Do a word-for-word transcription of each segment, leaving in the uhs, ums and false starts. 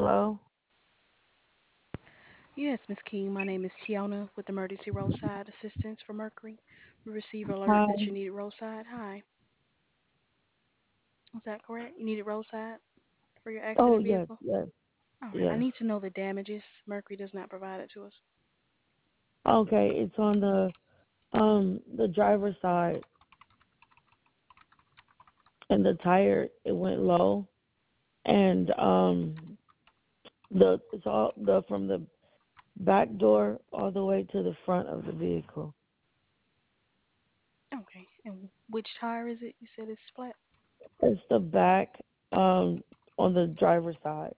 Hello. Yes, Miss King. My name is Tiona with Emergency Roadside Assistance for Mercury. We received an alert Hi. that you needed roadside. Hi, is that correct? You needed roadside for your Oh accident yes, vehicle? yes, All right. I yes. need to know the damages. Mercury does not provide it to us. Okay, it's on the um the driver's side, and the tire it went low, and um the it's all the from the back door all the way to the front of the vehicle. Okay. And which tire is it? You said it's flat. It's the back um on the driver's side.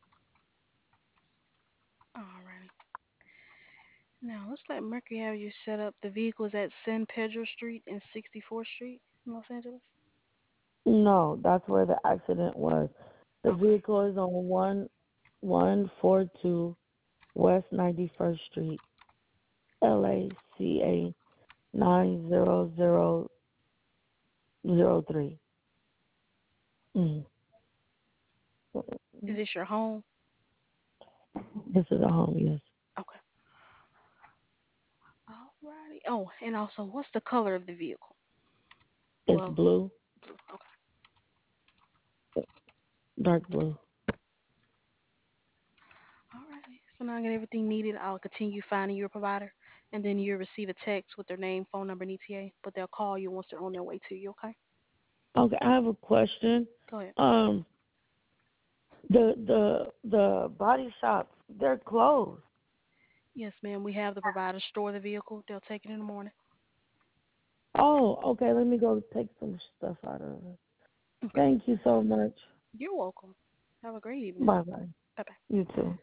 All right. Now let's let Mercury have you set up. The vehicle is at San Pedro Street and sixty-fourth Street in Los Angeles. No, that's where the accident was. The Okay. vehicle is on one one four two West Ninety First Street, L A C A nine zero zero zero three. Mm. Is this your home? This is a home, yes. Okay. Alrighty. Oh, and also, what's the color of the vehicle? It's Well, blue, blue. Okay. dark blue. Alrighty. So now I get everything needed. I'll continue finding your provider, and then you'll receive a text with their name, phone number, and E T A. But they'll call you once they're on their way to you. Okay? Okay, I have a question. Go ahead. Um, the the the body shop, they're closed. Yes, ma'am. We have the provider store the vehicle. They'll take it in the morning. Oh, okay. Let me go take some stuff out of it. Okay. Thank you so much. You're welcome. Have a great evening. Bye bye. Bye bye. You too.